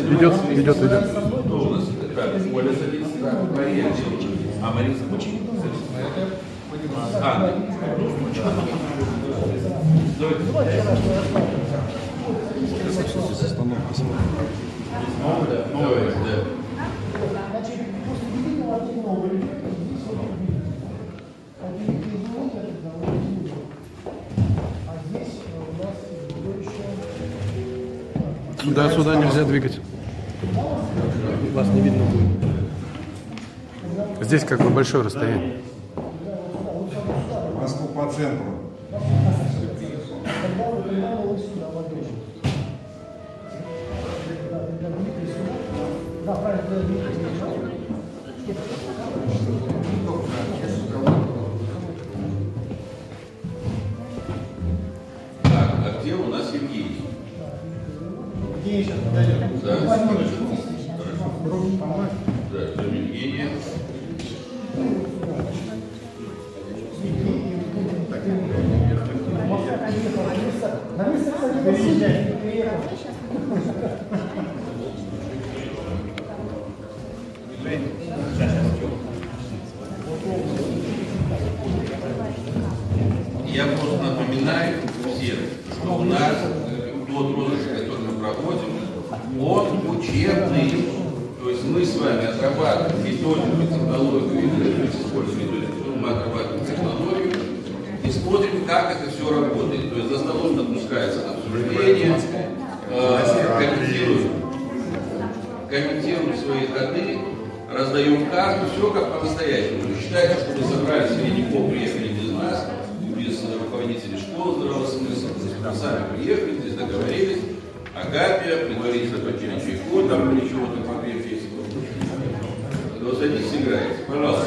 Идет. Кто у нас? Так, Оля садится, Мария. А Мариса почему? Анна. Давай, да. Сюда нельзя двигать. Вас не видно будет. Здесь как бы большое расстояние. Москву по центру. Так, а где у нас Евгений? Да, ждем Евгения. Я просто напоминаю всем, что у нас тот розыгрыш, который мы проводим, он учебный. То есть мы с вами отрабатываем методику, технологию, используем методику, мы отрабатываем технологию и смотрим, как это все работает. То есть за столом допускается обсуждение, комментируем свои ходы, раздаем карту, все как по-настоящему. Считайте, что вы собрали середняков, приехали без нас, без руководителей школ здравого смысла. Мы сами приехали, здесь договорились. Агапия, предварительно потеряли чайку, там или чего-то покрепче. Вот садитесь, играйте. Пожалуйста.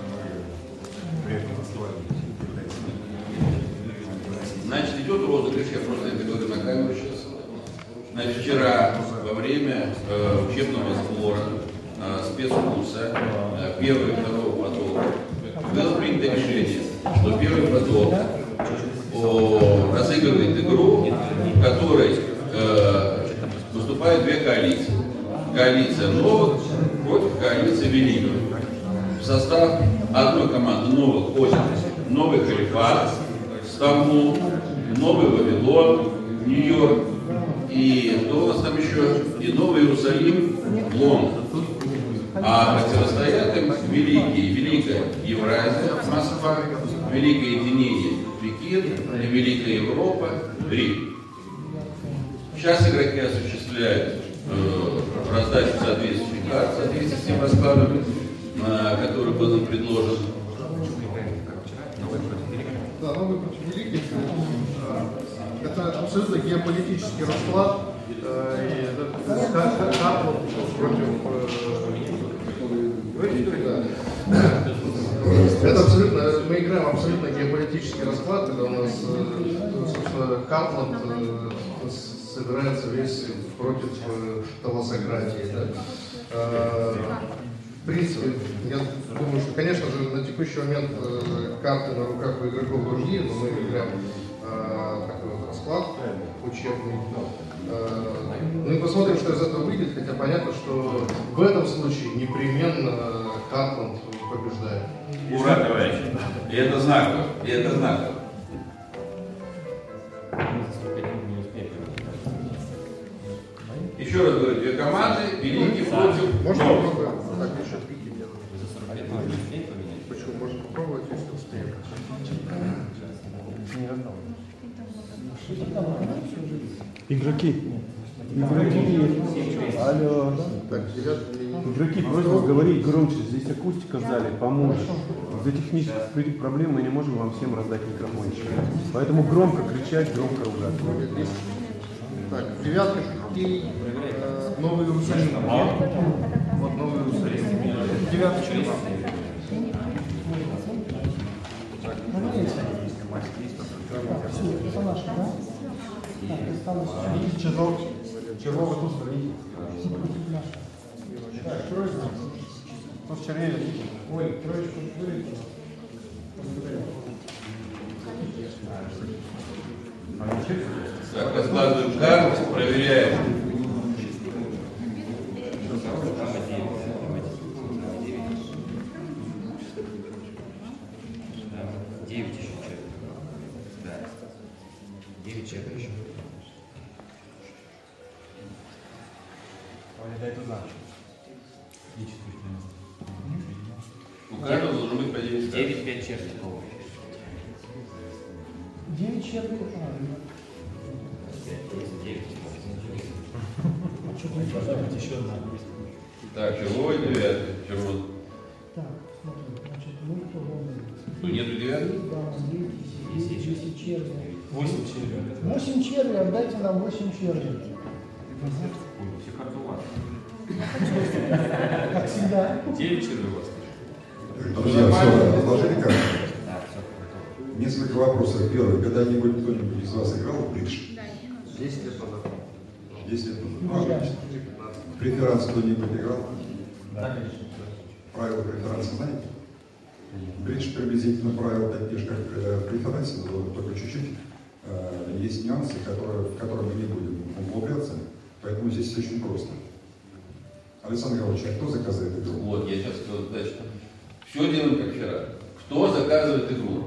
Значит, идет розыгрыш, я просто это говорю на камеру сейчас. Значит, вчера во время учебного сбора спецкурса первого и второго потока было принято решение, что первый поток разыгрывает игру, в которой выступают две коалиции. Коалиция новых против коалиции великих. В состав одной команды новых входят Новый Халифат, Стамбул, Новый Вавилон, Нью-Йорк и кто у нас там еще? И Новый Иерусалим, Лондон. А противостоят им Великая Евразия, Москва, Великое Единение, Пекин и Великая Европа, Рим. Сейчас игроки осуществляют раздачу соответствующих карт, в соответствии с тем раскладом, который был им предложен. Да, новый против великих. Это абсолютно геополитический расклад. Это абсолютно, мы играем абсолютно геополитический расклад, когда у нас, собственно, Картланд собирается весь против талассократии. Да? В принципе, я думаю, что, конечно же, на текущий момент карты на руках у игроков другие, но мы играем такой вот расклад учебный. Ну и посмотрим, что из этого выйдет, хотя понятно, что в этом случае непременно Картланд побеждает. Ура, товарищи! И это знаково, Еще раз говорю, две команды, великие против. Можно попробовать? Так, еще пики делать. Почему? Можно попробовать, если успеем. Игроки. Алло. Так, Игроки, просьба говорить громче. Здесь акустика в зале поможет. Из-за технических проблем мы не можем вам всем раздать микрофончик. Поэтому громко кричать, громко ругаться. Так, девятка, хоккей, Новый Иерусалим. Вот Новый Иерусалим. Девяточка. Червовый тут стоит. Тут чернее. Ой, троечку вылетела. Так, раскладываем карту, проверяем. У каждого должно быть по 9 ставок. 9-5 червей. 9 червей. Еще одна. Так, червовый, 9, червовый. Так, смотри, значит, мы кто волнуем? Ну, нету 9? Да, 10 червей. 8 червей. 8 червей, отдайте нам 8 червей. Все карты у вас. Как всегда. 9 червей у вас. Друзья, все, отложили карты? Да, все. Несколько вопросов. Первый. Когда-нибудь кто-нибудь из вас играл в бридж? 10 лет назад. 10 лет назад. Ну, отлично. В преферанс кто-нибудь играл? Да, конечно. Правила преферанса знаете? Бридж приблизительно правила такие же, как в преферансе, но только чуть-чуть. Есть нюансы, в которые мы не будем углубляться, поэтому здесь очень просто. Александр Гаврилович, а кто заказывает игру? Вот, я сейчас сказал дальше. Все делаем как вчера. Кто заказывает игру?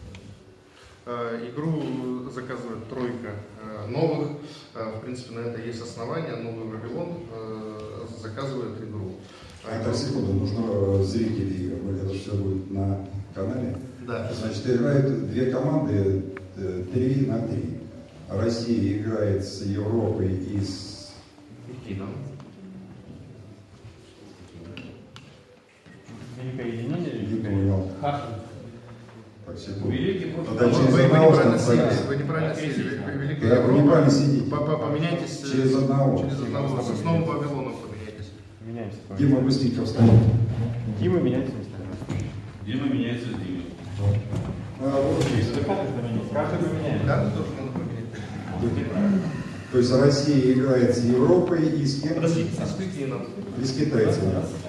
Игру заказывает тройка новых. В принципе, на это есть основания. Новый Вавилон заказывает игру. Так, секунду, нужно зрители игр. Это же все будет на канале. Да. Значит, играют две команды 3 на 3. Россия играет с Европой и с Кино. Великое единение. Не понял. Хахи. Так, секунду. Великий против Тогда малого. через Вы одного неправильно становится. сели. Вы неправильно сели. Великая Да, вы Европа. неправильно сидите. Поменяйтесь. Через одного. Через одного. С новым Вавилоном поменяйтесь. Меняемся. Дима быстренько встанет. Дима меняется местами. Дима меняется с Димой. Вот здесь. Каждый поменяем. Карты тоже надо поменять. То есть Россия играет с Европой и с кем? Подожди, с Пекином. И с китайцами.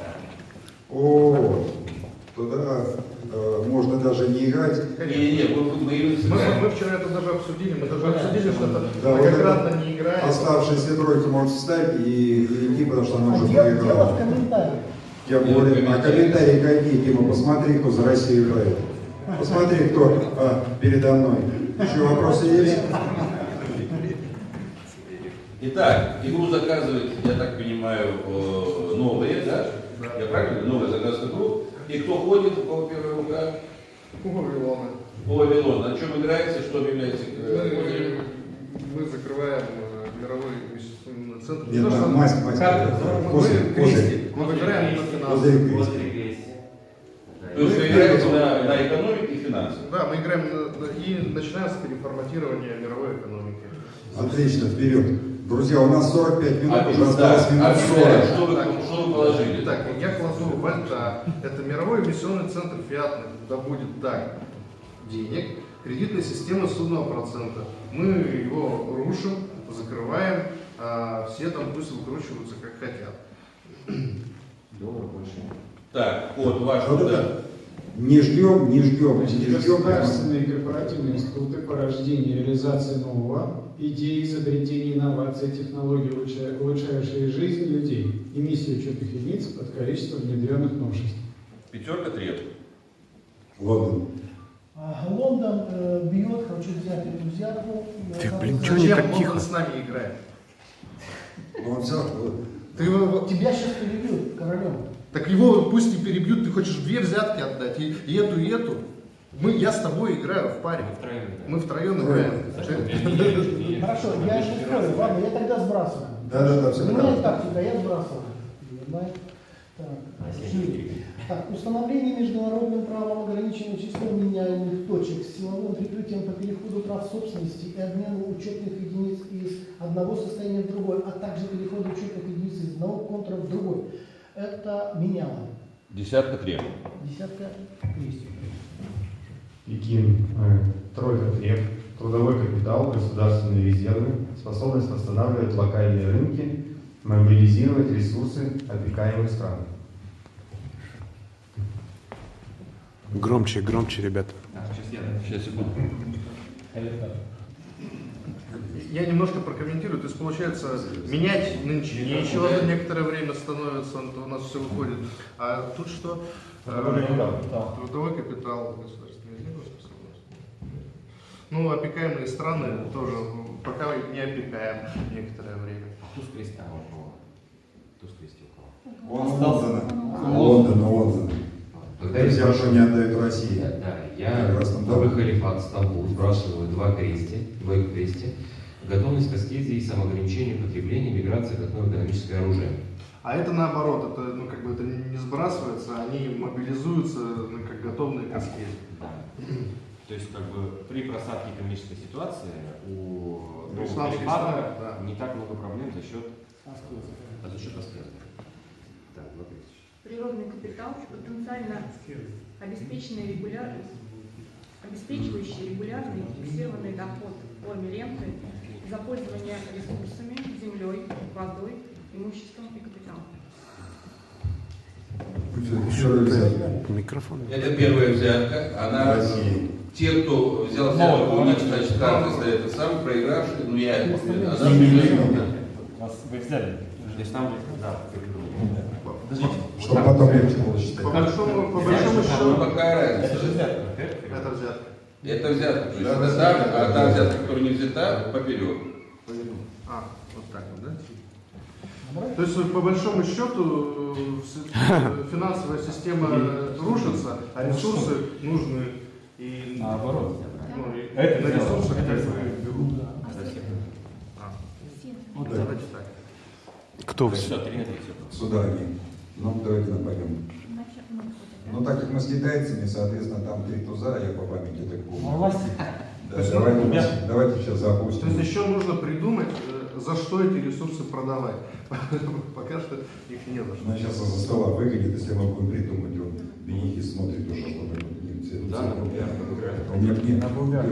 О, туда можно даже не играть. Не, мы Мы вчера это даже обсудили. Мы даже обсудили, что это Да, вот многократно не играет. Оставшаяся тройка может встать и идти, потому что она А уже дело в проиграла. комментариях. Я говорю, а комментарии какие, Дима? Посмотри, кто за Россию играет. Посмотри, кто передо мной. Еще вопросы есть? Итак, игру заказывает, я так понимаю, новые, да? Я правильно говорю? Новые заказывают игру. И кто ходит, у кого первая рука? У Вавилона. По Вавилон. На чем играется, что объявляется? Мы закрываем мировой инвестиционный центр. Нет, мазь, Мы крестик. Мы выбираем на финансы. После крестика. То есть вы играете на экономике и финансах. Да, мы играем и начинаем с переформатирования мировой экономики. Отлично, вперед. Друзья, у нас 45 минут, уже Да, осталось минут 40. что вы положили? Итак, я кладу в Альта. Это мировой инвестиционный центр фиатный. Туда будет так денег, кредитная система судного процента. Мы его рушим, закрываем, а все там пусть выкручиваются как хотят. Так, вот ваш Вот туда. это не ждем, не ждем, не ждем. Государственные и корпоративные институты по рождению и реализации нового, идеи, изобретений, инноваций, технологий, улучшающие жизнь людей, эмиссию учетных единиц от количества внедренных новшеств. Пятерка трет. Лондон. Лондон бьет, хочет взять эту взятку. Чего не так тихо? Он с нами играет? Он взял, Ты его, Тебя сейчас перебьют королем. так его пусть и перебьют, ты хочешь две взятки отдать, и эту, и эту. Я с тобой играю в паре. Мы втроем играем. Хорошо, я не спорю. Ладно, я тогда сбрасываю. Да, все У меня и правильно. тактика, я сбрасываю. Так, так, установление международным правом ограниченных числом меняемых точек с силовым прикрытием по переходу прав собственности и обмену учетных единиц из одного состояния в другое, а также переходу учетных единиц из одного контура в другой. Это меняло. Десятка трет. Десятка крестик. Пекин, тройка треп, трудовой капитал, государственные резервы, способность восстанавливать локальные рынки, мобилизировать ресурсы опекаемых стран. Громче, громче, ребята. Сейчас, секунду. Я немножко прокомментирую. То есть, получается, менять нынче нечего за некоторое время становится, у нас все выходит. А тут что? Трудовой капитал, государственные резервы, способность. Ну, опекаемые страны тоже пока не опекаем некоторое время. Туз креста вашего. Кто скрестил кого? Он Лондона. Когда То есть я хорошо не отдают России. Да, я новый халифат Стамбул сбрасываю двойку крести, готовность к аскезе и самоограничению потребления, миграция как новое экономическое оружие. А это наоборот, это, это не сбрасывается, они мобилизуются как готовные к аскезе. Да. То есть при просадке экономической ситуации у нового халифата не так много проблем за счет аскеза. Так, природный капитал, потенциально обеспечивающий регулярный фиксированный доход в форме ренты за пользование ресурсами, землей, водой, имуществом и капиталом. Микрофон. Это первая взятка. Она те, кто взял взятку, у них, значит, карты стоят сам проигравший, Вы взяли? Здесь там, да. Чтобы потом легче было считать. По большому счету, какая разница? это взятка. Это взятка. То есть это так, а та взятка, которая не взята, поперек. Вот так вот, да? То есть, по большому счету, финансовая система рушится, а ресурсы нужны. И наоборот. Это на ресурсах берут. Вот давайте так. Кто? Сюда они. Давайте пойдем. Так как мы с китайцами, соответственно, там 3 туза, я по памяти так помню. Да, давайте сейчас запустим. То есть еще нужно придумать, за что эти ресурсы продавать. Пока что их не за что. Она сейчас за стола выгонит, если мы будем придумать. Он Бенихи смотрит уже, что мы тут не все. Да, на бубях. Нет, на бубях.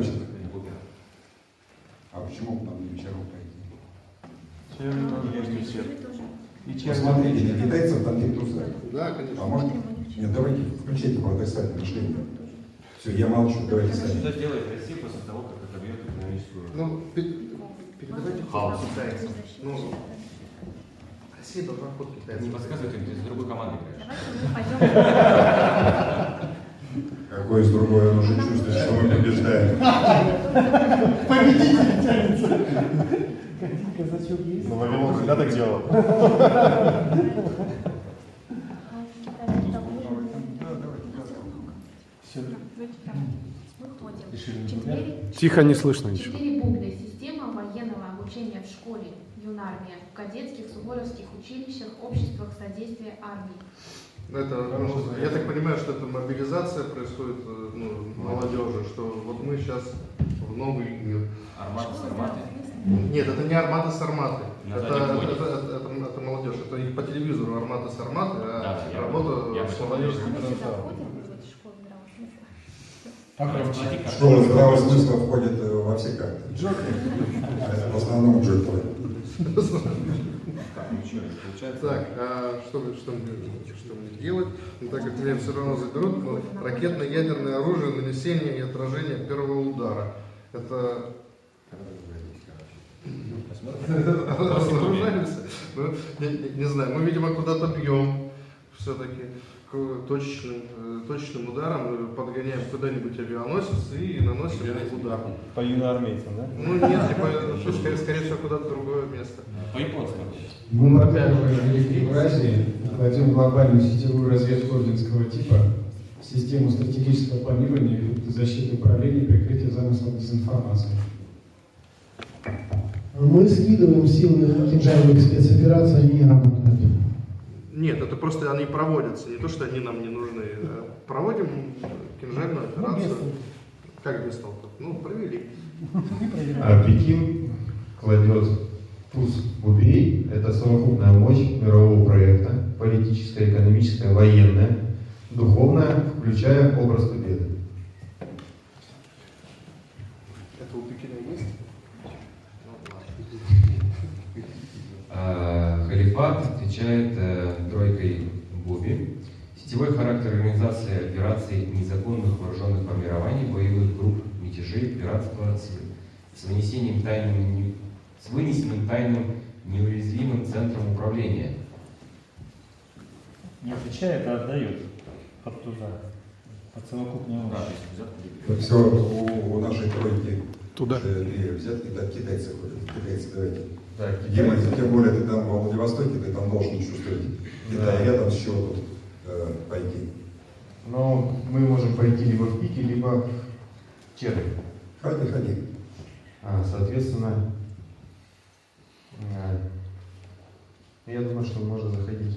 А почему к нам не вечером пойти? Посмотрите, для китайцев там 3 туза. Да, конечно. А может? Нет, давайте включайте протестательное мышление. Все, я молчу, давайте сами. Что сделает Россия после того, как отобьет экономическую... Передавайте хаос китайцам. Россия должна ход китайцев. Не подсказывайте, ты с другой командой играешь. Какой из другой, он уже чувствует, что мы побеждаем. Победитель тянется. Ну, Вавилон всегда так делал. Тихо, не слышно ничего. 4 буквы. Система военного обучения в школе, юнармия, в кадетских, суворовских училищах, обществах содействия армии. Я так понимаю, что это мобилизация происходит молодежи, что вот мы сейчас в новый мир. Армата Сарматы? Нет, это не Армата Сарматы. Это молодежь. Это их по телевизору Армата Сарматы, а работа с молодежью. Школа здравого смысла входит во все карты. Это в основном джокеры. Так, что мне делать? Так как меня все равно заберут, ракетно-ядерное оружие, нанесение и отражение первого удара. Это... Разоружаемся? Не знаю, мы, видимо, куда-то бьем все-таки точечным ударом, подгоняем куда-нибудь авианосец и наносим удар. По юноармейцам, да? Нет, скорее всего, куда-то в другое место. По-японски. Мы, во-первых, в Евразии кладем глобальную сетевую разведку орденского типа, систему стратегического планирования, защиты управления, прикрытия замыслов дезинформации. Мы скидываем силы кинжальных спецопераций, они не работают. Нет, это просто они проводятся, не то, что они нам не нужны. Проводим кинжальную операцию. Как без толку? Провели. А Пекин кладет туз бубей, это совокупная мощь мирового проекта, политическая, экономическая, военная, духовная, включая образ победы. Это у Пекина есть? Халифат отвечает тройкой Боби. Сетевой характер организации операций незаконных вооруженных формирований, боевых групп, мятежей, пиратства с вынесенным тайным неуязвимым центром управления. Не отвечает, а отдает под туза. Под совокупную Так все, у нашей тройки туда взятки, да, китайцы ходят. Китайцы, давайте. Да, Дима, тем более ты там во Владивостоке, ты там должен чувствовать Китай рядом, с чего тут пойти. Но мы можем пойти либо в Пике, либо в Черви. Ходи. Соответственно, я думаю, что можно заходить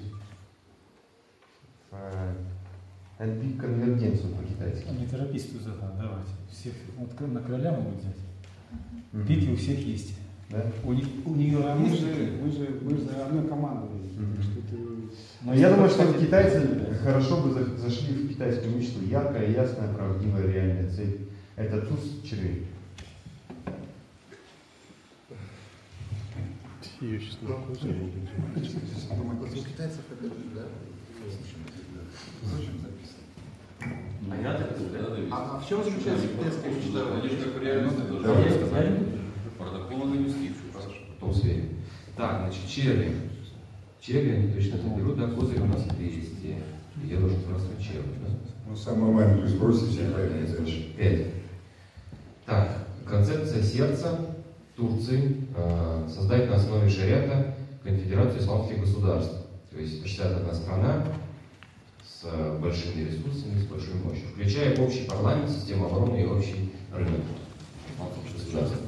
в NP-конвергенцию по-китайски. Не торопись туда, давайте. Всех, вот на короля могут взять. Пики у всех есть. Да? У нее Мы же одной командой. Но я думаю, что китайцы хорошо бы зашли в китайскую мечту. Яркая, ясная, правдивая, реальная цель. Это туз червей. Ее сейчас Китайцев это да? А в чем заключается китайская мечта? Они же как реальность должны сказать. Протокол на юстицию, потом сверим. Так, значит, черви. Черви они точно это берут, да, козырь у нас 200. Я должен просто черви. Да? Ну, самую маленькую сбросить и поехать дальше. 5. Так, концепция сердца Турции создать на основе шариата конфедерацию исламских государств. То есть 61 страна с большими ресурсами, с большой мощью, включая общий парламент, систему обороны и общий рынок государства.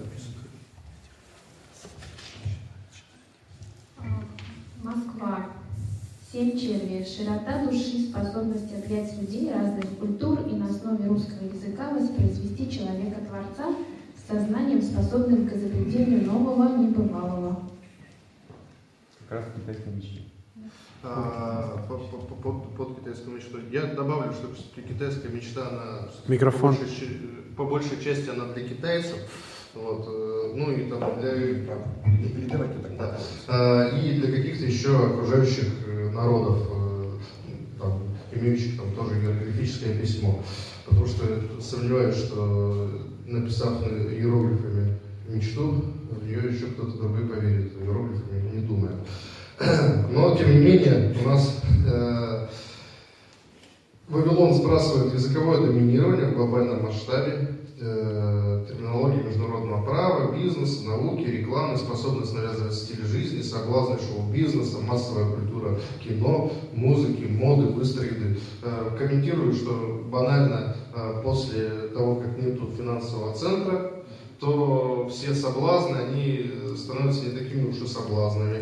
Москва. 7 червей. Широта души, способность объять людей разных культур и на основе русского языка воспроизвести человека-творца с сознанием, способным к изобретению нового, небывалого. Как раз в китайской мечте. Под китайскую мечту. Я добавлю, что китайская мечта, она Микрофон. По большей части она для китайцев. Вот, ну и там для и для каких-то еще окружающих народов, там, имеющих там тоже иероглифическое письмо. Потому что сомневаюсь, что написав иероглифами мечту, в нее еще кто-то другой поверит. Иероглифами не думаю. Но тем не менее у нас Вавилон сбрасывает языковое доминирование в глобальном масштабе, терминологии международного права, бизнеса, науки, рекламы, способность навязывать стиль жизни, соблазны шоу-бизнеса, массовая культура кино, музыки, моды, быстрой еды. Комментирую, что банально после того, как нету финансового центра, то все соблазны, они становятся не такими уж и соблазнами.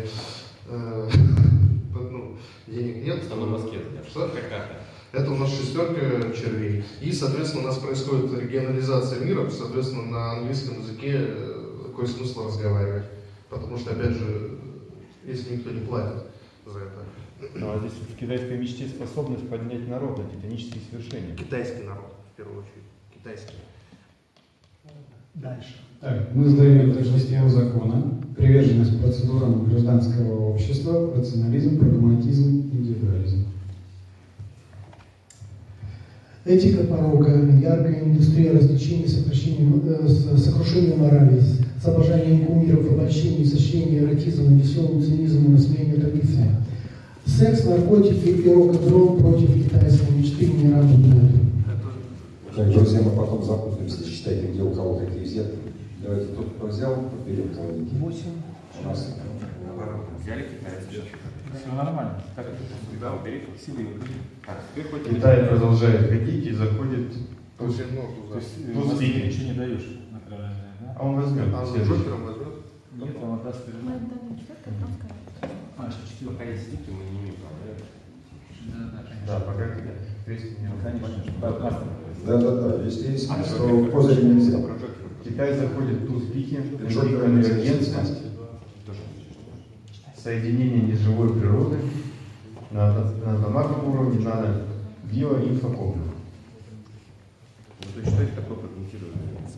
Денег нет. Что? Это у нас 6 червей. И, соответственно, у нас происходит регионализация мира, соответственно, на английском языке какой смысл разговаривать. Потому что, опять же, если никто не платит за это. Ну, а здесь в китайской мечте способность поднять народ на титанические свершения. Китайский народ, в первую очередь. Китайский. Дальше. Так, мы сдаем торжество закона, приверженность процедурам гражданского общества, рационализм, прагматизм, индивидуализм. Этика порока, яркая индустрия развлечений, сокрушение морали, с обожанием кумиров, обольщение, истощение, эротизм, веселым цинизмом и смене традиции. Секс, наркотики и рок-н-ролл против китайской мечты не работают. Так, друзья, мы потом запутаемся, считайте, где у кого какие взятки. Давайте тот, кто взял, поперед кого-нибудь. 8. У нас. Взяли китайцы. Все нормально. Как это? Да, убери силы. Китай продолжает ходить и заходит. Очень много. То есть ты ничего не даешь на короля, да? А он возьмет. А он джокером возьмет? Нет, он отдаст. Пока есть стики, мы не имеем права. Да, пока крестик не Конечно. Да. Если есть смысл, то козырь нельзя. Китай заходит в туз пики, конвергенция, соединение неживой природы на атомарном уровне, на биоинфокомплексе. Вы считаете, такое прокомментировали?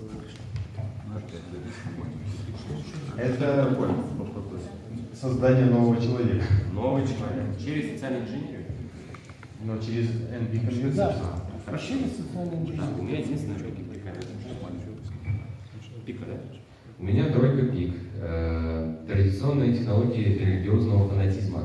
Это создание нового человека. Новый человек. Через социальную инженерию? Но через NP-конвергенцию. Да, через социальную инженерию. У меня единственное, что пика, да? У меня тройка пик. Традиционные технологии религиозного фанатизма.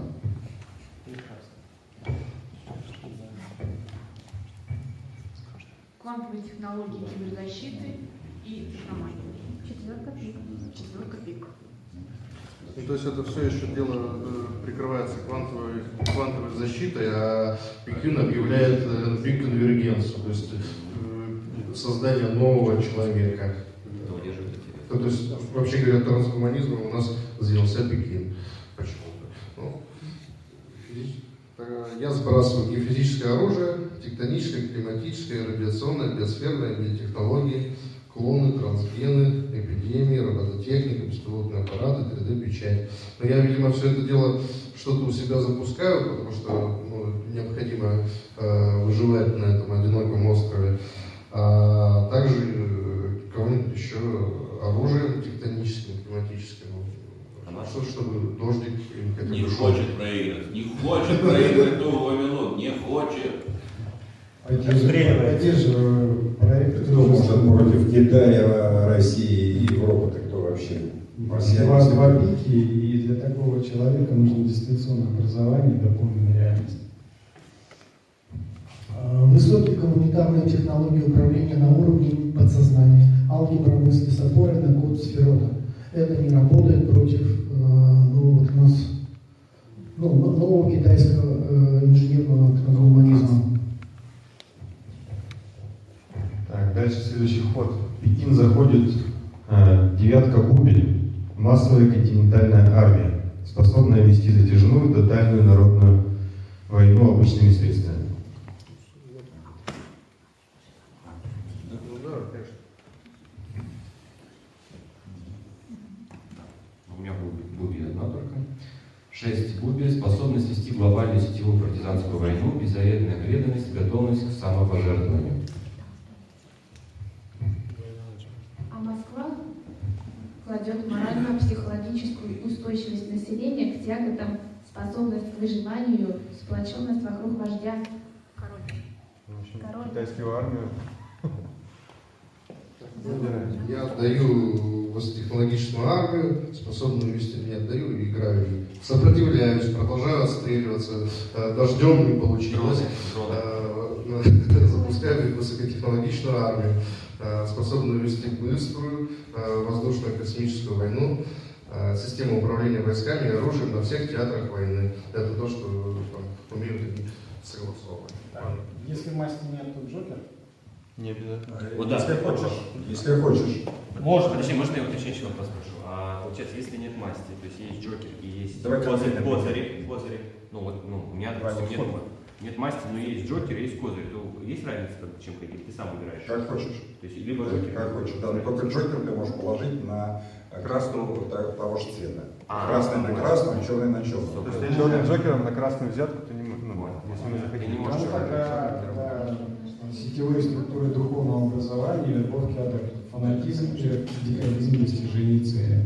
Квантовые технологии киберзащиты и техномания. 4 пик. Ну, то есть это все еще дело прикрывается квантовой защитой, а Пекин объявляет биконвергенцию, то есть создание нового человека. То есть, вообще говоря, трансгуманизмом у нас занялся Пекин. Почему-то. Я сбрасываю геофизическое оружие, тектоническое, климатическое, радиационное, биосферное, биотехнологии, клоны, трансгены, эпидемии, робототехника, беспилотные аппараты, 3D-печать. Но я, видимо, все это дело что-то у себя запускаю, потому что необходимо выживать на этом одиноком острове. А также кого-нибудь еще оружием тектоническим, климатическим. Чтобы дождик не хочет проиграть, не хочет проиграть Вавилон, не хочет. Поддерживаю проект. Кто может против Китая, России и Европы, так кто вообще? Два пики, и для такого человека нужно дистанционное образование, дополненная реальность. Высокие гуманитарные технологии управления на уровне подсознания, алгебра мысли с опорой на код Сферота. Это не работает против нового китайского инженерного трансгуманизма. Так, дальше следующий ход. В Пекин заходит девятка бубель, массовая континентальная армия, способная вести затяжную, тотальную народную войну обычными средствами. У меня бубель одна только. 6 бубель, способность вести глобальную сетевую партизанскую войну, беззаветная преданность, готовность к самопожертвованию. А Москва кладет морально-психологическую устойчивость населения к тяготам, способность к выживанию, сплоченность вокруг вождя. Король. Китайскую армию. Я отдаю высокотехнологичную армию, способную вести, не отдаю, играю, сопротивляюсь, продолжаю отстреливаться, дождем не получилось, запускаю высокотехнологичную армию, способную вести быструю воздушную космическую войну, систему управления войсками и оружием на всех театрах войны. Это то, что там умеют они согласовывать. Если масти нет, то Джокер? Не обязательно. Вот если хочешь. Можно. Подожди, можно я уточняющий вопрос спрошу? Получается, если нет масти, то есть есть Джокер и есть козыри, ну вот, у меня, допустим, нет масти, но есть Джокер и есть козырь, то есть разница, чем ходить? Ты сам выбираешь. Как хочешь. То есть либо Джокер. Как хочешь. Да, только Джокер ты можешь положить на красную того же цвета. Красный на красную, черный на черную. То есть если черным Джокером на красную взятку, то не можно. Если мы захотим, не можешь. Сетевые структуры духовного образования, вербовки адептов, фанатизм и радикализм достижений цели.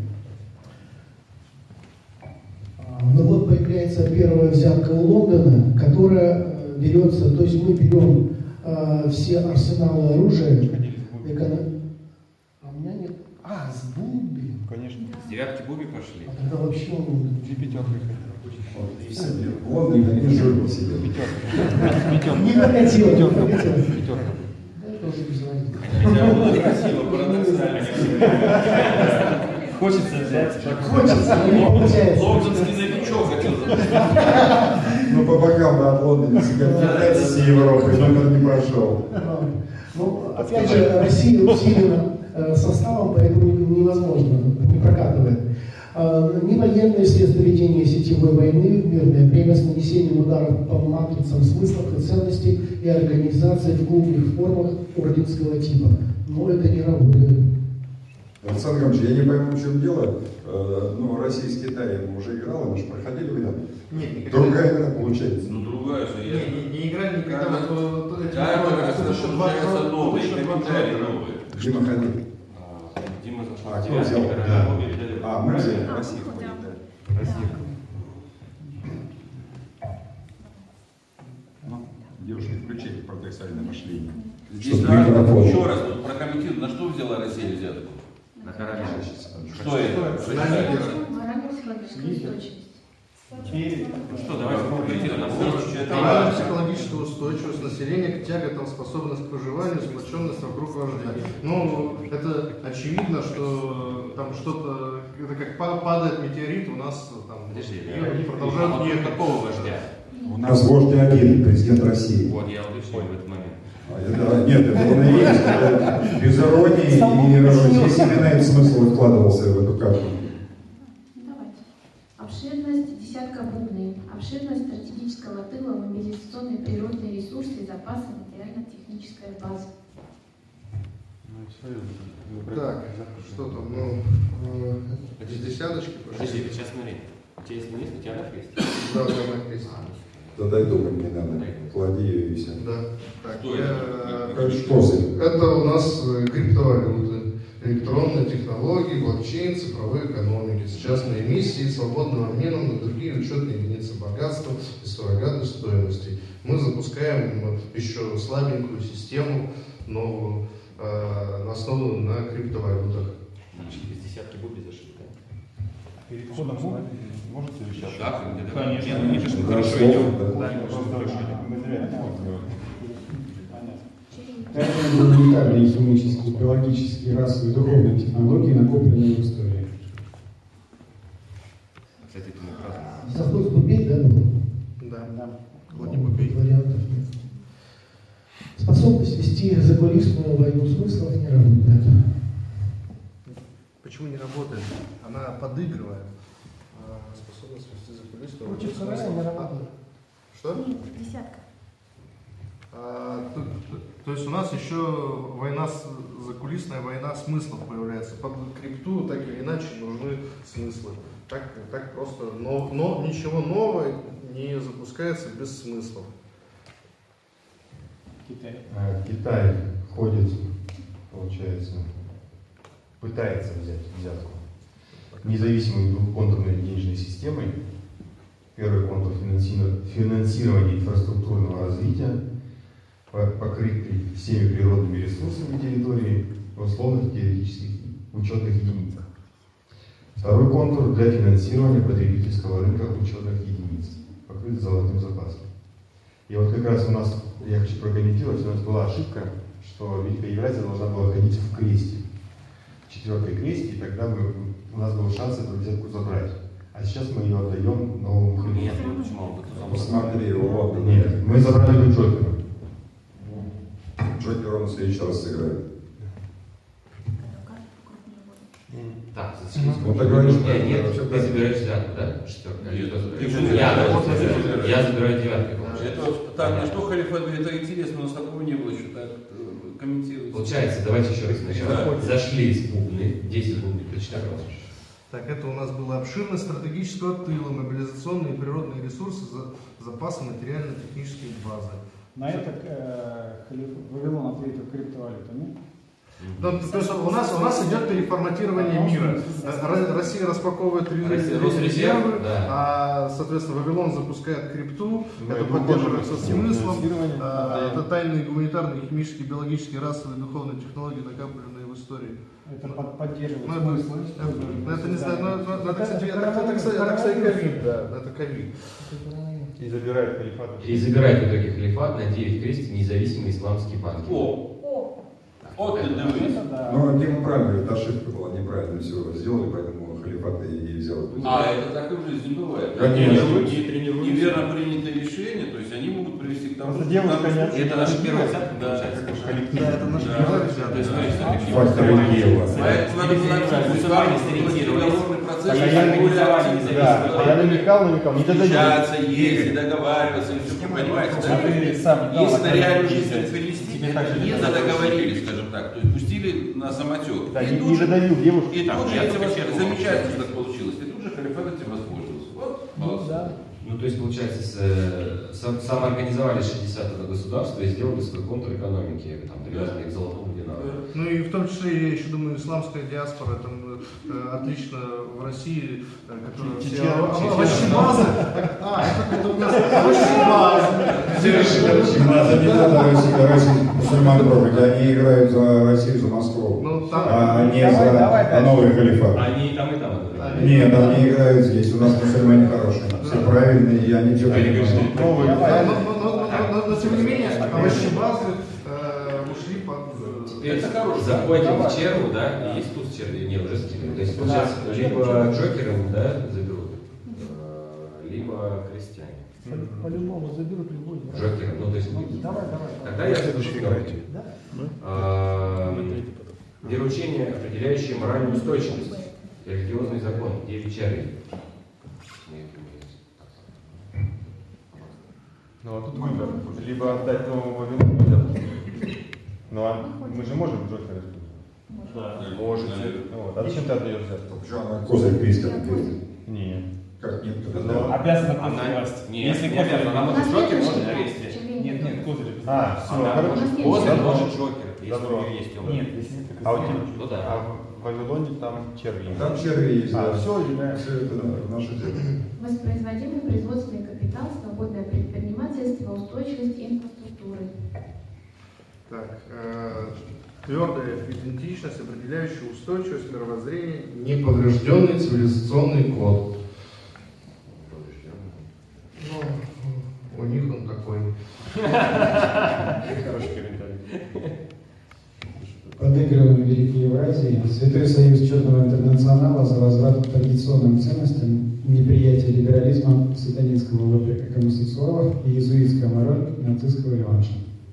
Ну вот появляется первая взятка у Лондона, которая берется, то есть мы берем все арсеналы оружия. А у меня нет. С буби. Конечно. С девятки буби пошли. А тогда вообще он... И пятерка. И все. В Лондоне не жил себе. Пятерка. Не накатило. Пятерка. Да, это уже безвозить. Хотя было красиво, парадоксально. Хочется взять. Хочется, но не получается. Лондонский новичок хотел запустить. Ну, по бокам от Лондона себя пытается с Европой, но он не прошел. Ну, опять же, Россия усилена составом, поэтому невозможно, не прокатывает. Ни военные средства ведения сетевой войны в мирное время с нанесением ударов по матрицам смыслов и ценностей и организацией в глубоких формах орденского типа. Но это не работает. Александр Иванович, я не пойму, в чем дело. Россия с Китаем уже играла, мы же проходили вариант. Нет, другая игра получается. Ну, другая же. Не играли никогда. Да, это получается новые, комментарии новые. Дима ходил. Дима зашел. Дима взял. Да. Мы взяли. Россия ходит, да. Россия. Девушки, включите парадоксальное мышление. Здесь надо еще раз прокомментировать, на что взяла Россия взятку? На корабле. Что это? Морально-психологическая устойчивость. Что, давайте прокомментируем. Психологическая устойчивость населения к тяготам, способность к выживанию, сплоченность вокруг вождя. Ну, это очевидно, что там что-то это как падает метеорит, у нас там продолжают продолжают ехать. какого вождя? У нас вождь один, президент России. Вот, я уточню в этот момент. Нет, это он и есть. Это без иронии, и здесь именно этот смысл вкладывался в эту карту. Давайте. Обширность десятка бубны. Обширность стратегического тыла, мобилизационные природные ресурсы и запасы, материально-техническая база. Так, что там, из десяточки пошли. Подожди, ты сейчас смотри. У тебя есть министр, у тебя на кресте? Да, у меня на кресте. Да дай думать не надо. Клади ее и все. Да. Так, что это у нас криптовалюты, электронные технологии, блокчейн, цифровые экономики, частные эмиссии, свободным обменом на другие учетные единицы богатства и суррогатной стоимости. Мы запускаем еще слабенькую систему, новую, основанную на криптовалютах. Из десятки бубен зашли, да? Перед входом можете решать? Да, конечно. Нет, видишь, мы хорошо идем. Да, хорошо идем. Это гуманитарные, химические, биологические, расовые, духовные технологии, накопленные в истории. Кстати, это мы празднуем. Запрос побей, да? Да. Вот не побей. Вариантов нет. Способность вести закулисную войну смыслов не работает. Почему не работает? Она подыгрывает. Способность вести закулисную войну смыслов. Не работает. Что? Нет, десятка. То есть у нас еще закулисная война смыслов появляется. Под крипту так или иначе нужны смыслы. Так просто. Но ничего нового не запускается без смыслов. Китай ходит, получается, пытается взять взятку независимой двухконтурной денежной системой. Первый контур финансирования инфраструктурного развития, покрытый всеми природными ресурсами территории в условных теоретических учетных единицах. Второй контур для финансирования потребительского рынка учетных единиц, покрытый золотым запасом. И вот как раз у нас, я хочу прокомментировать, у нас была ошибка, что Великая Евразия должна была находиться в кресте, в четвертой кресте, и тогда у нас был шанс эту взятку забрать. А сейчас мы ее отдаем новому хлебу. Нет, почему? Посмотри, вот. Нет, мы забрали у Джокера. Джокер он в следующий раз сыграет. Так, Вот так говоришь, нет, ты забираешь девятку, да? Шестерка. Я забираю девятку. Так, что халифат, это интересно, у нас такого не было, что так комментируется. Получается, давайте еще раз сначала. Зашли с бубны, 10 бубны, прочитай, пожалуйста. Так, это у нас была обширность стратегического тыла, мобилизационные и природные ресурсы, запасы материально-технической базы. На это Вавилон ответил криптовалютами. То есть у нас идет переформатирование мира. Россия распаковывает резервы, а, соответственно, Вавилон запускает крипту, это поддерживается смыслом, это тайные гуманитарные, химические, биологические, расовые, духовные технологии, накопленные в истории. Это поддерживает смыслы. Это не знаю, это, кстати, ковид, да, это ковид. И забирает халифат. И забирает в итоге халифат на 9 крестиков независимые исламские банки. Ну, Дима правильно говорит, ошибка была, неправильно все сделали, поэтому халифат и взял. Это так и в жизни бывает. Конечно. Неверно принятые решения, то есть они могут привести к тому, что... Это наша первая взятка, получается? Да, это наша первая взятка. То есть, смотрите, Факторы Киева. Поэтому надо мусульмане сориентировались, процесс, я намекал, не встречаться, ездить, договариваться, и все, понимаете, если на реальную жизнь перевести, не договорились, скажем так, то есть пустили на самотек. Да, не задавил девушку. И тут же замечательно так получилось, и тут же халифат этим воспользовался. Вот, молодцы. Ну, то есть, получается, самоорганизовали 60 государства и сделали свой контур экономики, там, привязанный к золотому динару. Ну и в том числе, я еще думаю, исламская диаспора, там отлично в России, которая все овощебазы. Это у нас Овощебазы. Не надо Россию мусульман трогать, они играют за Россию, за Москву, а не за новый халифат. Они и там, и там. Нет, они играют здесь, у нас мусульмане хорошие, все правильные, и они что-то не но тем не менее, овощебазы ушли под это заходим в черву, да, и есть туз черви, не, уже скинули. То есть получается, либо джокером, да, заберут, либо крестьяне. По-любому заберут любой. Джокером, ну то есть... Давай. Тогда я заберу играйте. Вероучение, определяющее моральную устойчивость, религиозный закон, 9 червей. Ну а тут выбор. Либо отдать новому Вавилону, ну а мы же можем Джокера использовать? Да. Можете. Вот. А зачем ты отдаешь взятку? Козырь крестит. Нет. Как нет? Обязана власть. Нет, если не обязана, она может Джокер, может крестить. Нет, козырь. Все, Козырь может Джокер, если у добро. нее есть темный. Нет, если нет, А у тебя, ну да. а в Вавилоне там черви. Там черви есть. А, да. все, Все это да, наше дело. Воспроизводимый производственный капитал, свободное предпринимательство, устойчивость инфраструктуры. Так, твердая идентичность, определяющая устойчивость мировоззрения, неповрежденный цивилизационный код. Ну, у них он такой. Хороший комментарий. Подыгрываем Великой Евразии. Святой Союз Черного Интернационала за возврат к традиционным ценностям, неприятие либерализма, сатанинского лобби гомосексуалов и иезуитская мораль нацистского реванша.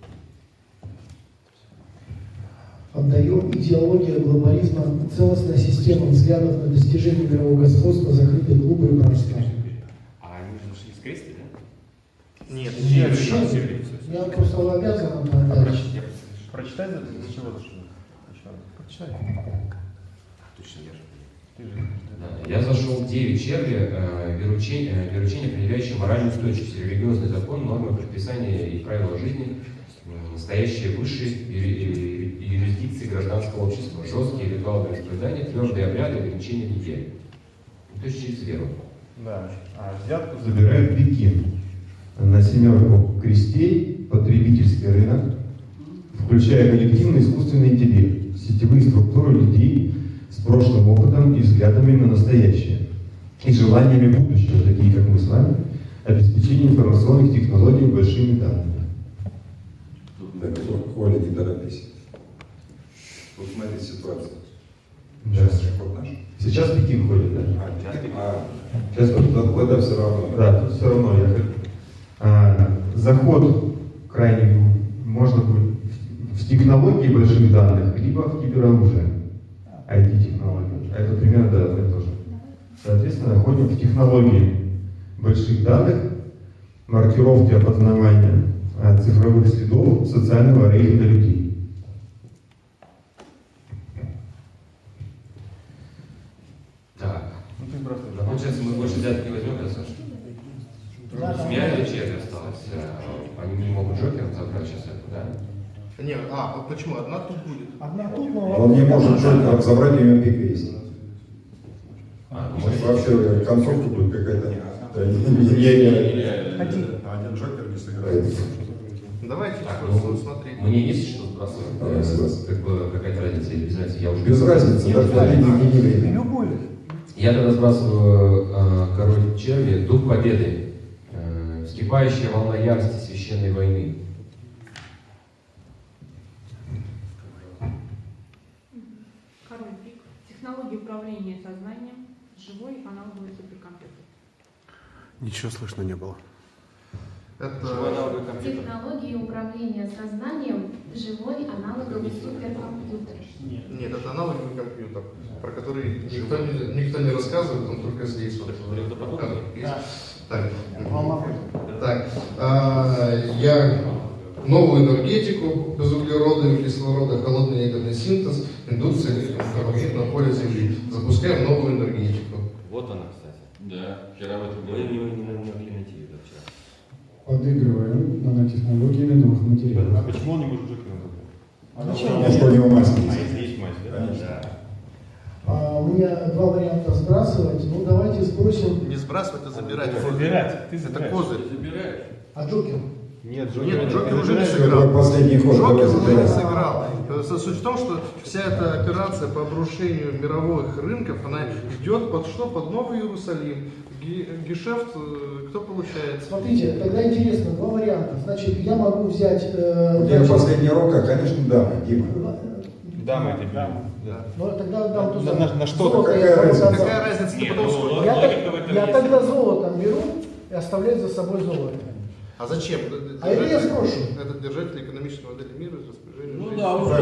Отдаем идеология глобализма, целостная система взглядов на достижение мирового господства, закрытые клубы и братства. А они же нашли в кресте, да? Нет, я просто обязан отдать. Прочитай, за чего зашел? Прочитай. Точно, Я зашел в 9 черви, вероучение, определяющее моральную устойчивость, религиозный закон, нормы, предписания и правила жизни, настоящие высшие юрисдикции гражданского общества, жесткие ритуалы исповедания, твердые обряды, ограничения недели. То есть через веру. Да. А взятку Забирают Пекин. На 7 крестей потребительский рынок, включая коллективный искусственный интеллект, сетевые структуры людей с прошлым опытом и взглядами на настоящее, и желаниями будущего, такие как мы с вами, обеспечение информационных технологий большими данными. Коля, не торопись. Вот смотри ситуацию. Да. Сейчас ход наш. Сейчас Пекин ходит, да? Сейчас тогда все равно. Да, тут все равно. Заход крайне можно будет в технологии больших данных, либо в кибероружие. IT-технологии. А это примерно да, одно и то же. Соответственно, ходим в технологии больших данных, маркировки опознавания цифровых следов социального рейтинга людей. Так. Получается, мы больше взятки не возьмем, да, Саша? Семья или черви осталось? Они не могут Джокером забрать сейчас это, да? Не, почему? Одна тут будет. Одна тут, но... Он не может Джокером забрать, у него пик есть. Вообще концовка будет какая-то нереальная. Один Джокер не сыграет. Давайте смотреть. Мне есть что сбрасывать? Как бы какая-то разница или без разницы? Я уже без разницы, даже не время. Любой. Я тогда сбрасываю король черви, дух победы, вскипающая волна ярости священной войны. Король пик. Технологии управления сознанием. Живой аналоговый суперкомпьютер. Ничего слышно не было. Технологии управления сознанием, живой аналоговый суперкомпьютер. Нет, это аналоговый компьютер, про который никто не рассказывает, он только здесь. Так, я новую энергетику без углерода и кислорода, холодный ядерный синтез, индукция электромагнитного поля Земли. Запускаем новую энергетику. Вот она, кстати. Да, вчера в этом Мы не могли найти ее вчера. Подыгрываем нанотехнологиями новых материалов. А почему он не может Джокером забрать? Потому что у него маски есть. А если есть маски, да? Конечно. У меня два варианта сбрасывать. Ну, давайте сбросим. Не сбрасывать, а забирать. Забирать. Ты Это забираешь. козырь. забираешь. А Джокер? Нет, Джокер уже не Это сыграл. последний ход. Джокер давай уже не забираем. сыграл. Суть в том, что вся эта операция по обрушению мировых рынков, она идет под что? Под Новый Иерусалим. Гешефт, кто получает? Смотрите, тогда интересно, два варианта. Значит, я могу взять... У тебя последняя рука, конечно, да, Дима. Дамы эти берут. Да. Ну тогда дам туда. На что? Золото Какая я разница? отдам. Какая разница? Нет, Потом сколько? Я тогда золотом беру и оставляю за собой золото. А зачем? А это я сброшу. Это держатель экономической модели мира, распоряжение. Ну да, уже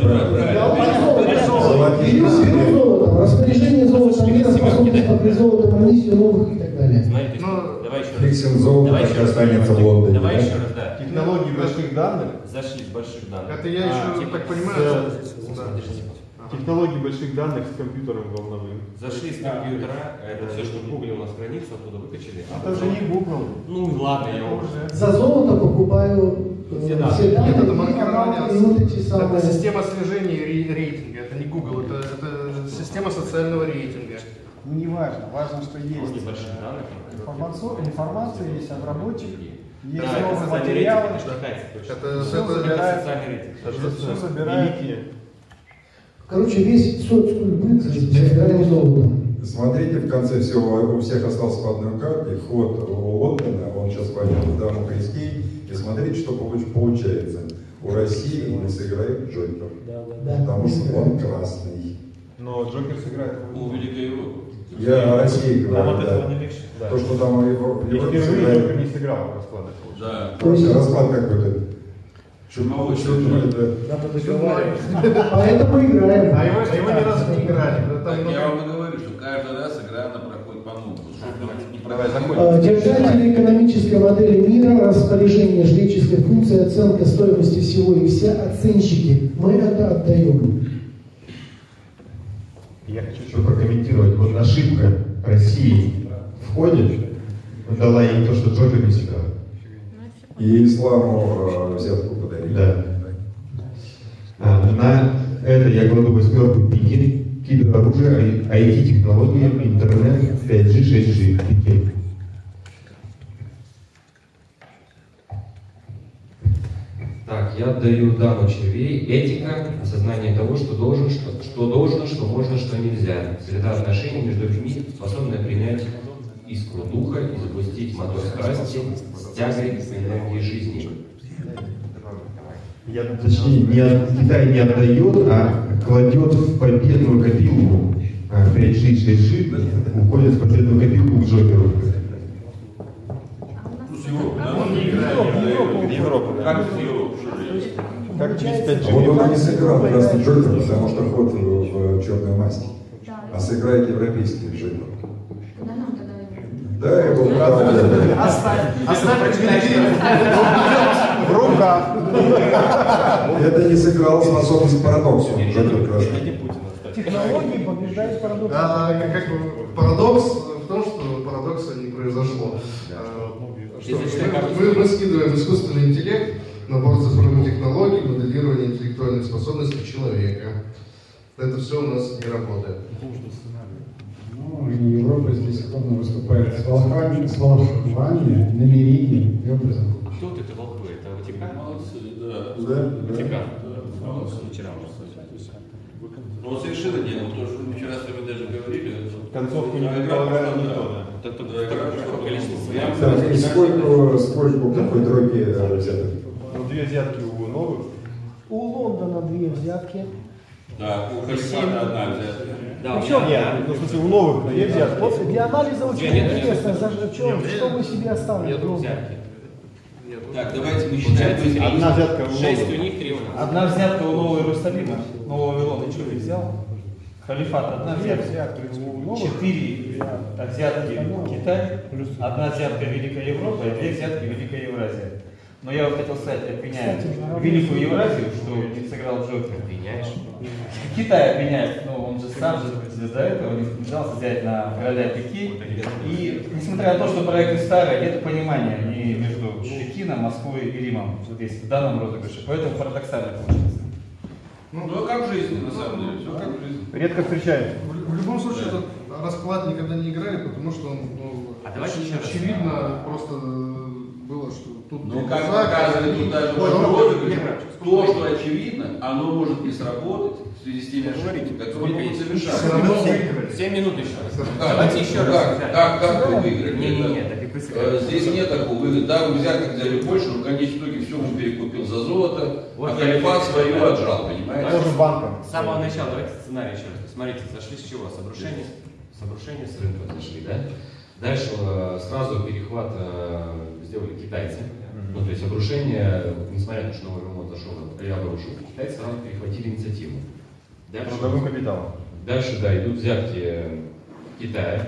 Беру золотом. Распоряжение золотом мира, способность покрыть золотом эмиссию новых и так далее. Смотрите, давай еще раз. Фиксинг золота Давай так еще раз. останется в Лондоне. Давай да? еще раз, да. Технологии больших данных. Зашли с больших данных. Это я еще так понимаю. Технологии больших данных с компьютером волновым. Зашли с компьютера, это все, что в Гугле у нас страницу, оттуда выкачали. Это уже не Google. Ну ладно, я уже. За золото покупаю все данные. Нет, это маркирование. И вот эти самые. Это система слежения и рейтинга. Это не Google, это система социального рейтинга. Ну, не важно. Важно, что есть информация, есть обработчик, есть новые материалы. Это все собирает. Короче, весь соцкульт собираем золотом. Смотрите, в конце всего у всех остался по одной карте, вход у Лондона, он сейчас пойдет в даму Крискей, и смотрите, что получается. У России не сыграет Джокер, потому что он красный. Но Джокер сыграет у Великой Европы. Я о России говорю, Там от этого да. не легче. Да. То, что там в Европе Впервые сыграет. Джокер не сыграл в раскладах. Да. Просто расклад какой-то. Чумовой, Надо договаривать. Поэтому играем. А его ни разу не играли. Я вам и говорю, что каждый раз игра она проходит по-новому. Держатели экономической модели мира, распоряжение жреческой функции, оценка стоимости всего и все оценщики. Мы это отдаем. Я хочу еще прокомментировать. Вот ошибка России входит, дала ей то, что Джокер не сыграл. И исламу взятку подарили. Да. На это я кладу 8 Пекин, кибероружие, IT-технологии, интернет, 5G, 6G, Пекин. Так, я отдаю даму червей. Этика, осознание того, что должно, что можно, что нельзя. Среда отношений между людьми, способная принять искру духа и запустить мотор страсти с тягой к энергии жизни. Точнее, Китай не отдает, а кладет в победную копилку. 5G, 6G уходит в победную копилку к Джокеру. Вот он не сыграл красный Джокер, потому что ход в черной масти. А сыграет европейский Джокер. Да, его Оставь в руках. Это не сыграло способность к парадоксу. Джокер красный. Технологии побеждают парадокс. Как бы парадокс в том, что парадокса не произошло. Мы скидываем искусственный интеллект, набор цифровых технологий, моделирование интеллектуальных способностей человека. Это все у нас не работает. Ну, и Европа здесь активно выступает с волхвами, намерением и образом. Кто вот это волхвы? Это Ватикан? Да. Ватикан. Вчера но совершенно не было, потому что мы вчера с вами даже говорили. Концовку не предполагаем никто, Так, и сколько у какой дороги взяток? Ну, 2 взятки у новых. У Лондона 2 взятки. Да, у Херсона 1 взятка. Да, причем, нет, ну, в смысле, у новых 2 взятки. Вот для анализа очень интересно, что мы себе оставили. Так, давайте мы считаем. Одна взятка у 6 новых. у них, 3 у нас. Одна взятка у Нового Иерусалима, Нового Вавилона, что ты взял? Халифат, одна взятка у новых, 4 взятки Китай, 1 взятка Великая Европа и 2 взятки Великая Евразия. Но я вот хотел сказать, обвиняю Великую Евразию, что не сыграл Джокер. Обвиняешь? Китай обвиняет, но он же сам же до этого не пытался взять на короля Пекин. И несмотря на то, что проекты старые, нет понимания ни между Пекином, Москвой и Римом здесь, в данном розыгрыше. Поэтому парадоксально получится. Ну а как в жизни, на самом деле? Все как в жизни. Редко встречается. В любом случае, этот расклад никогда не играли, потому что он очевидно просто было, что тут... Ну, как показывает тут даже розыгрыш, то, что очевидно, оно может не сработать в связи с теми ошибками, которые будут совершаться. 7 минут еще. Давайте еще раз. Как вы выиграли? Не-не-не, так и Здесь нет такого. Вы, да, вы взяток взяли больше, но в конечном итоге все он перекупил за золото, а халифат свое отжал, понимаете? С самого начала, давайте сценарий еще раз. Смотрите, зашли с чего? С обрушения с рынка зашли, да? Дальше сразу перехват сделали китайцы. Ну, то есть обрушение, несмотря на то, что новый ремонт зашел, я обрушил, китайцы сразу перехватили инициативу. Трудовым капиталом. Дальше, да, идут взятки Китая.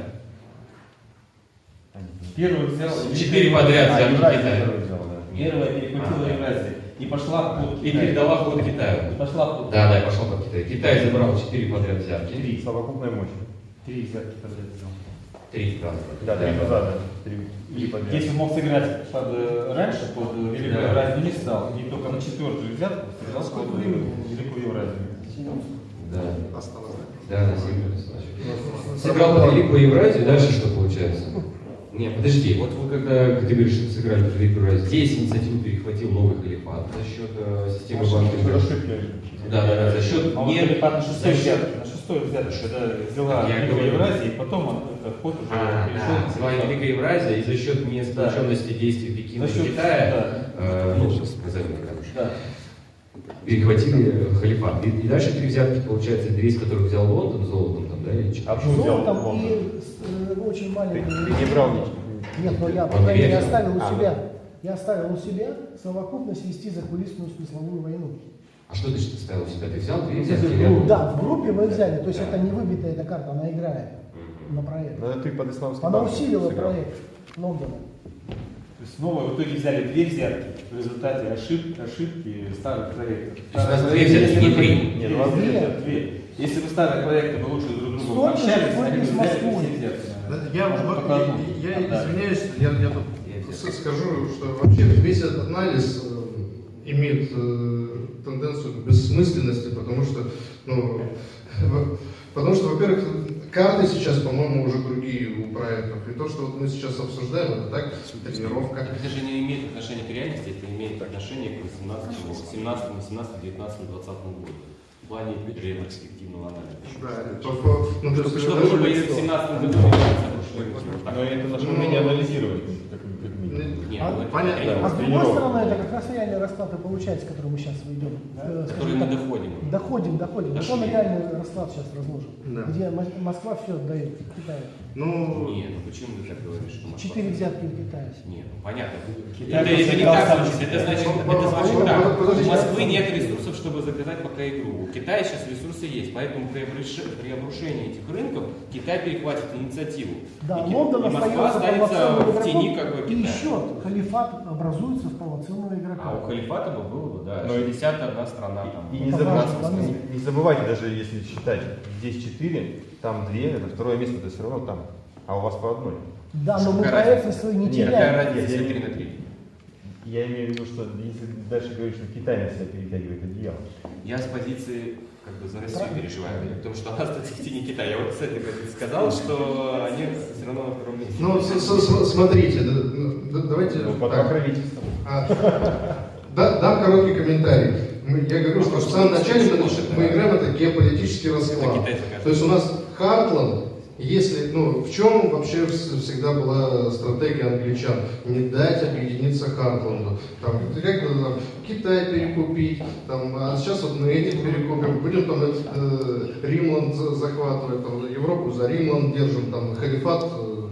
Первый взял... 4 подряд взятки Китая. Первая перекупила Евразию. И пошла под Китай. И передала ход Китаю. И пошла под Да, да, и пошла под Китай. Китай забрал 4 подряд взятки. 3. Совокупная мощь. 3 взятки подряд взял. 3 раза. Да, 3 раза. 3 подряд. Если мог сыграть раньше под Великую Евразию, не стал. И только на 4-ю взятку сыграл под Великую Евразию. Да. Да, на 7 сыграл под Великую Евразию, дальше что получается? Нет, подожди, вот вы когда ты говоришь, что сыграли под Великую Евразию, здесь инициативу перехватил новый халифат за счет системы банка. Да, за счет не халифат на 6-й взяток, когда взяла Великая Евразия, и потом он ход уже перешел. Своя Великая Евразия, и за счет несплоченности действий Пекина и Китая, ну, назовем это, перехватили халифат. И дальше 3 взятки, получается, 2 из которых взял Лондон золотом, там, да, или что? Золотом и очень маленький. Ты не брал ничего? Нет, но я, по крайней мере, оставил у себя. Я оставил у себя совокупность вести закулисную смысловую войну. А что значит ты оставил у себя? Ты взял 2 взятки? Да, в группе мы взяли. То есть это не выбитая эта карта, она играет на проект. Но ты под исламским Она усилила проект Лондона. То есть снова в итоге взяли 2 взятки в результате ошибки старых проектов. То есть у нас 2 взятки, не 3? Нет, у вас 2. Если бы старые проекты бы лучше друг с другом общались, они бы взяли все взятки. Я извиняюсь, я тут скажу, что вообще весь этот анализ имеет тенденцию к бессмысленности, потому что, во-первых, карты сейчас, по-моему, уже другие у проектов. И то, что вот мы сейчас обсуждаем, это так, тренировка. Это же не имеет отношения к реальности, это имеет отношение к 17, 19 году. В плане ретроспективного анализа. Чтобы в 17 году но это наше умение анализировать. Понятно. А с другой стороны, это как раз реальный расклад и получается, к которому мы сейчас идем. Который мы доходим. Доходим. Вот он реальный расклад сейчас разложен. Да. Где Москва все отдает Китаю. Нет, почему ты так говоришь, что Москва? 4 взятки в Китае. Нет, понятно. Это не так звучит. Это значит так. У Москвы нет ресурсов, чтобы заказать пока игру. У Китая сейчас ресурсы есть, поэтому при обрушении этих рынков Китай перехватит инициативу. Да, и Лондон Москва останется в тени как бы Китая. И еще халифат образуется в полноценного игрока. А у халифата было бы, да, 61 страна. Там, и не забывайте, даже если считать, здесь 4, там 2, это второе место, это все равно там, а у вас по одной. Да, но мы проекты свои не теряем. Какая разница, 3 на 3? Я имею в виду, что если дальше говоришь, что Китай на себя перетягивает одеяло. Я с позиции как бы за Россию переживаю, потому что она статистически не Китай. Я вот, кстати, сказал, что они все равно на втором месте. Ну, смотрите, давайте... Под покровительством. Дам короткий комментарий. Я говорю, что в самом начале мы играем это геополитический расклад. То есть у нас Хартланд, если, в чем вообще всегда была стратегия англичан? Не дать объединиться Хартланду. Там, Китай перекупить, а сейчас вот мы этих перекупим, будем там Римланд захватывать, там, Европу за Римланд держим, там халифат,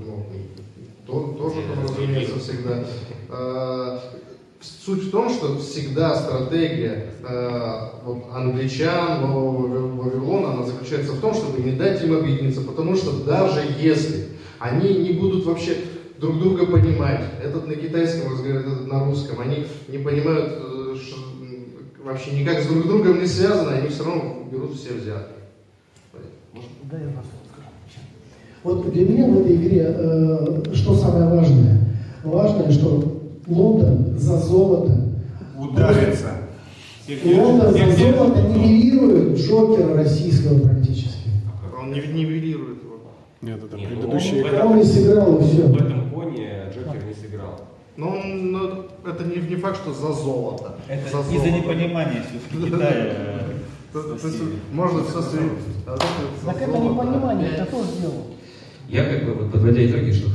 тоже там, разумеется, всегда. Суть в том, что всегда стратегия англичан, Вавилона, она заключается в том, чтобы не дать им объединиться, потому что даже если они не будут вообще друг друга понимать, этот на китайском разговаривает, этот на русском, они не понимают вообще никак с друг другом не связаны, они все равно берут все взятки. Да, я вас скажу. Вот для меня в этой игре что самое важное? Важное, что Лондон за золото ударится. Лондон за золото нивелирует Джокера российского практически. Он не нивелирует его. Нет, это предыдущий. Он не сыграл и все. В этом коне Джокер не сыграл. Но это не факт, что за золото. Это из-за непонимания все-таки Китая. Можно все Так это непонимание, это кто сделал? Я как бы, подводя итоги, что хотел сказать.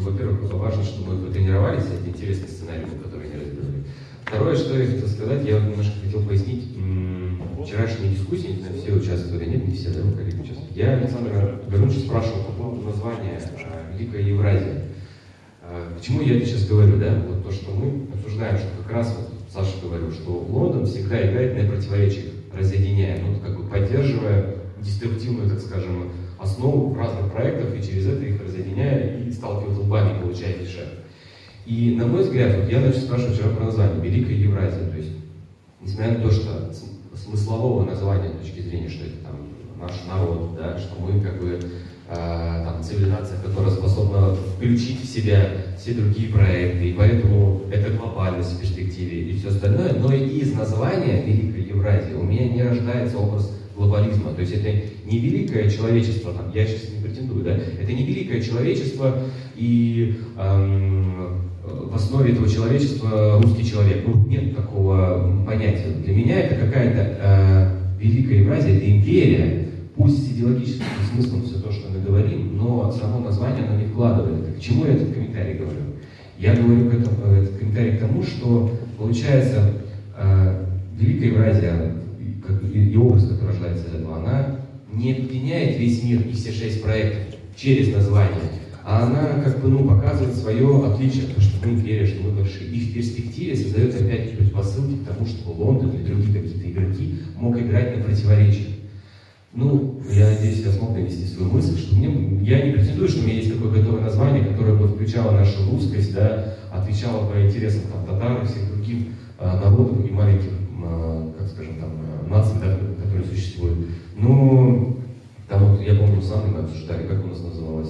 во-первых, важно, чтобы мы потренировались, это интересный сценарий, который они разбирали. Второе, что я хотел сказать, я немножко хотел пояснить вчерашние дискуссии, не знаю, все участвовали, нет, не все, да, коллеги участвовали. Я Александра Гарунча спрашивал по поводу названия «Великая Евразия». К чему я это сейчас говорю, да? Вот то, что мы обсуждаем, что как раз вот Саша говорил, что Лондон всегда играет на противоречиях, разъединяя, ну, как бы поддерживая деструктивную, так скажем, основу в разных проектах, и через это их разъединяя и сталкиваясь лбами, получая дешевле. И, на мой взгляд, вот я начал спрашивать вчера про название «Великая Евразия», то есть, несмотря на то, что смыслового названия с точки зрения, что это там наш народ, да, что мы как бы там, цивилизация, которая способна включить в себя все другие проекты, и поэтому это глобальность в перспективе и все остальное, но и из названия «Великая Евразия» у меня не рождается образ глобализма, то есть это не великое человечество, там, я сейчас не претендую, да, это не великое человечество и в основе этого человечества русский человек, ну нет такого понятия. Для меня это какая-то Великая Евразия, это империя, пусть с идеологическим смыслом все то, что мы говорим, но само название оно не вкладывает. К чему я этот комментарий говорю? Я говорю этот комментарий к тому, что получается Великая Евразия и образ, который рождается из этого, она не объединяет весь мир и все 6 проектов через название, а она как бы показывает свое отличие, то, что мы империя, что мы большие. И в перспективе создает опять предпосылки к тому, чтобы Лондон или другие какие-то игроки мог играть на противоречиях. Ну, я надеюсь, я смог донести свою мысль, что я не претендую, что у меня есть такое готовое название, которое бы включало нашу русскость, да, отвечало по интересам там, татар и всех других народов и маленьких, как скажем, там, наций, да, которые существуют. Но там вот, я помню, сами мы обсуждали, как у нас называлось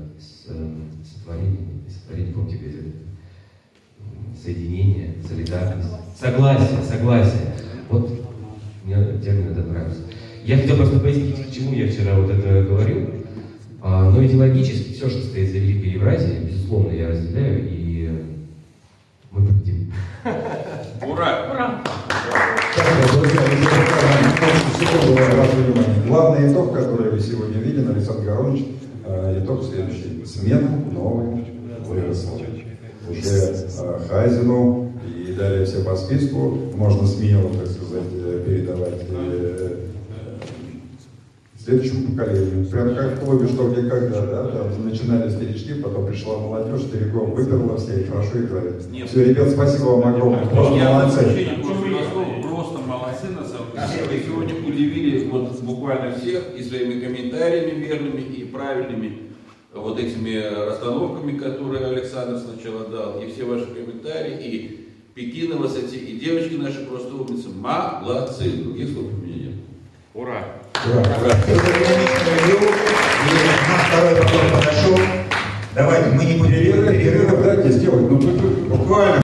сотворение, помните, газеты? Соединение, солидарность, согласие. Вот мне термин этот нравится. Я хотел просто пояснить, к чему я вчера вот это говорил. Но идеологически все, что стоит за Великой Евразией, безусловно, я разделяю, и мы победим. Ура! Ура! Главный итог, который вы сегодня видели, Александр Гарунович, итог следующий. Смена новой выросла. Уже Хазину и далее все по списку можно смело, так сказать, передавать следующему поколению. Прямо как в клубе «Что, где, когда», да? Там начинали старички, потом пришла молодежь, стариков выперла все и хорошо играли. Все, ребят, спасибо вам огромное. Просто молодцы. Просто молодцы, на самом деле. Вы сегодня удивили вот буквально всех и своими комментариями верными и правильными, вот этими расстановками, которые Александр сначала дал, и все ваши комментарии, и Пекина вас эти, и девочки наши просто умницы. Молодцы. Других слов у меня нет. Ура! Второй потом подошел. Давайте, мы не будем перерыв дайте сделать, ну буквально.